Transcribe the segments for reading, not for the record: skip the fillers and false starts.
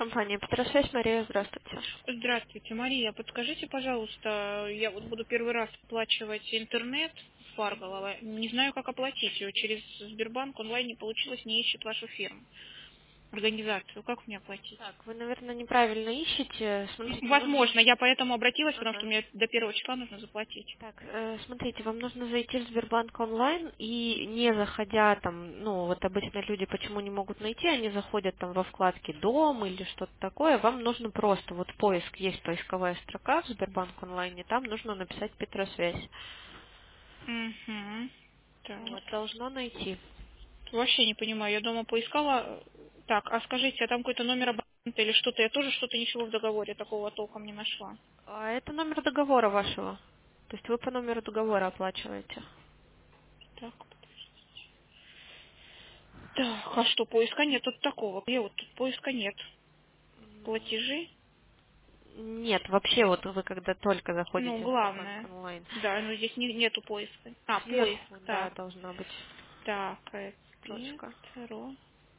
Компания Петросвязь, Мария, здравствуйте. Здравствуйте, Мария. Подскажите, пожалуйста, я вот буду первый раз оплачивать интернет в Фарголово. Не знаю, как оплатить ее. Через Сбербанк онлайн не получилось, не ищет вашу фирму, организацию. Как мне оплатить? Так, вы, наверное, неправильно ищете. Смотрите, нужно... Возможно, я поэтому обратилась, потому что Ага. мне до 1 числа нужно заплатить. Так, смотрите, вам нужно зайти в Сбербанк онлайн и не заходя там, ну, вот обычно люди почему не могут найти, они заходят там во вкладке «Дом» или что-то такое, вам нужно просто, вот поиск, есть поисковая строка в Сбербанк онлайне, там нужно написать «Петросвязь». Угу. Так. Вот, должно найти. Вообще не понимаю. Я дома поискала. Так, а скажите, а там какой-то номер абонента или что-то? Я тоже что-то ничего в договоре такого толком не нашла. А это номер договора вашего. То есть вы по номеру договора оплачиваете. Так, так, а что, поиска нет тут такого? Где вот тут поиска нет? Платежи? Нет, вообще вот вы когда только Ну, заходите в Сбербанк главное. онлайн, Да, но здесь нету поиска. А, поиск, сверху, да, так. должна быть Так, строчка. Петро.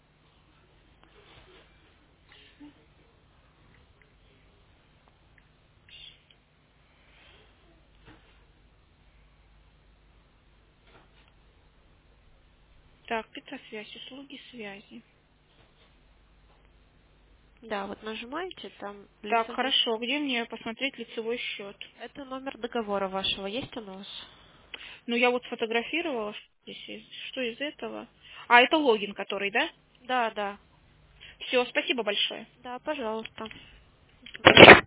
Так, Петросвязь, услуги связи. Да, вот нажимаете, там Так, лицевой. хорошо, где мне посмотреть лицевой счет? Это номер договора вашего, есть он у вас? Ну, я вот сфотографировала, что здесь что из этого. А, это логин который, да? Да, да. Все, спасибо большое. Да, пожалуйста.